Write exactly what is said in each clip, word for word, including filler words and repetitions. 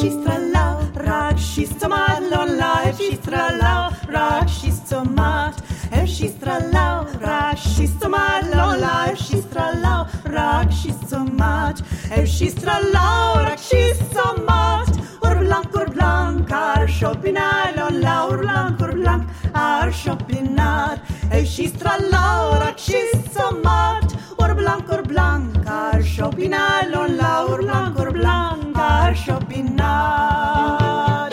Shistralau, rak shistomat, lola, shistralau, rak shistomat, shistralau, rak shistomat, lola, shistralau, rak shistomat, shistralau, rak shistomat, ur blanc, ur blanc, ar shopinat, lola, ur blanc, ur blanc, ar shopinat, shistralau, rak shistomat, ur blanc, ur blanc, ar shopinat, lola, ur blanc, ur blanc, ar shopinat.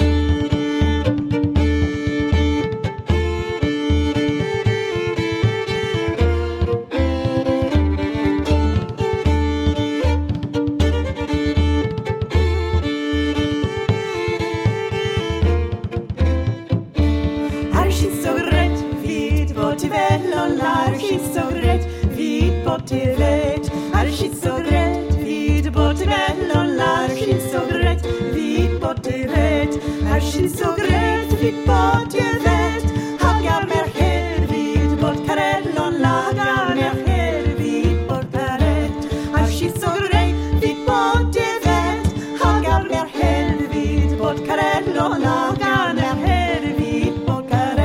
Botivet, arshit so gret, vid botivet, lola, arshit so gret, vid botivet, arshit so gret, vid botivet, hagar mer her, vid botkaret, lola, hagar mer her, vid botkaret, arshit so gret, vid botivet, hagar mer her, vid botkaret, lola, hagar mer her, vid botkaret.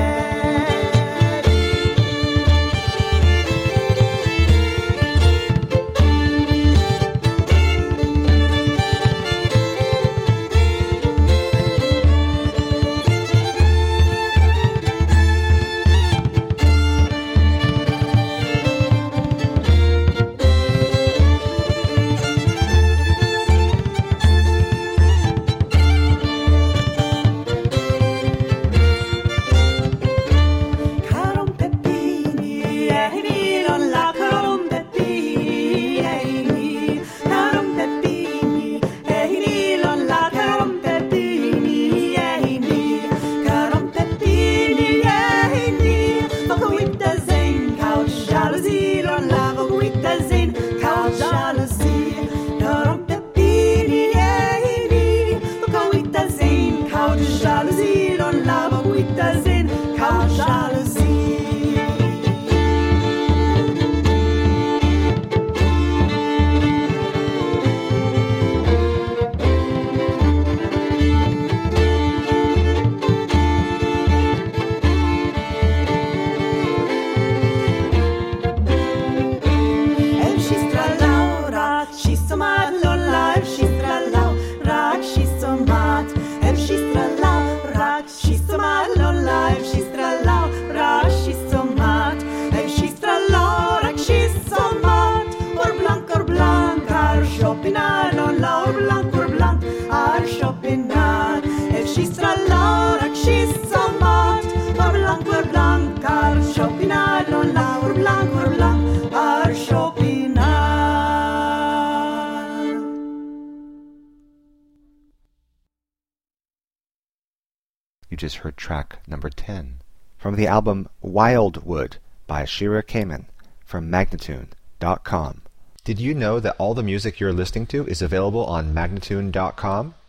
You just heard track number ten from the album Wildwood by Shira Kamen from Magnatune dot com. Did you know that all the music you're listening to is available on Magnatune dot com?